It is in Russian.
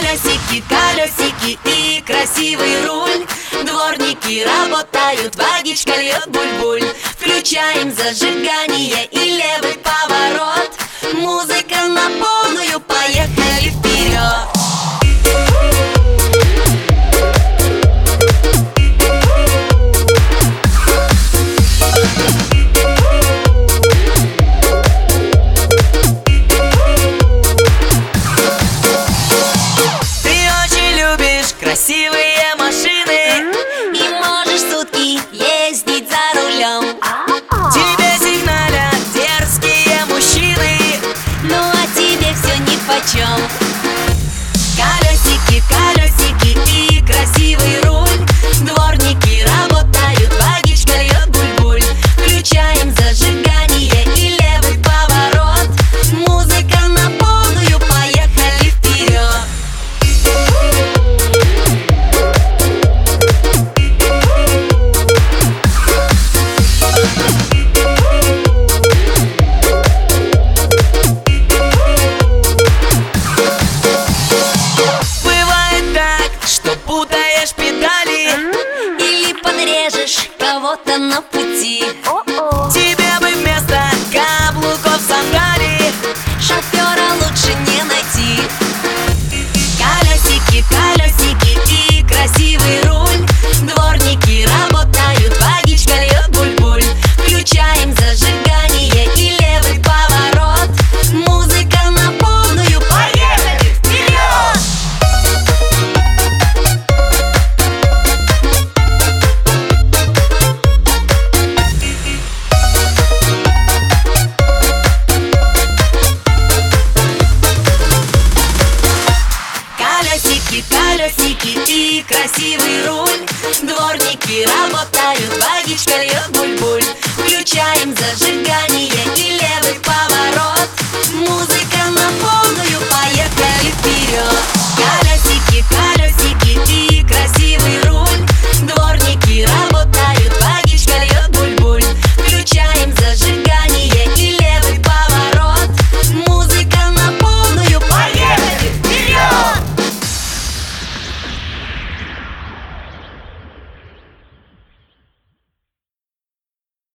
Колесики, колесики и красивый руль. Дворники работают, водичка льет буль-буль. Включаем зажигание и левый поворот. Музыка на полную, поехали вперед. Красивые машины и можешь сутки ездить за рулем. Тебе сигналят дерзкие мужчины, ну а тебе все нипочем. Колесики, колесики и красивый руль. Дворники работают, водичка льет буль-буль. Включаем зажигание и левый поворот. Музыка на полную, поехали вперед. Путаешь педали или подрежешь кого-то на пути. Тебе бы вместо каблуков сандали шофера лучше не найти. Колесики, колесики и красивый руль. Дворники работают, водичка льет буль-буль. Включаем зажигание и левый поворот. Музыка на полную, поехали вперед! Колесики, колесики и красивый руль. Дворники работают, водичка льет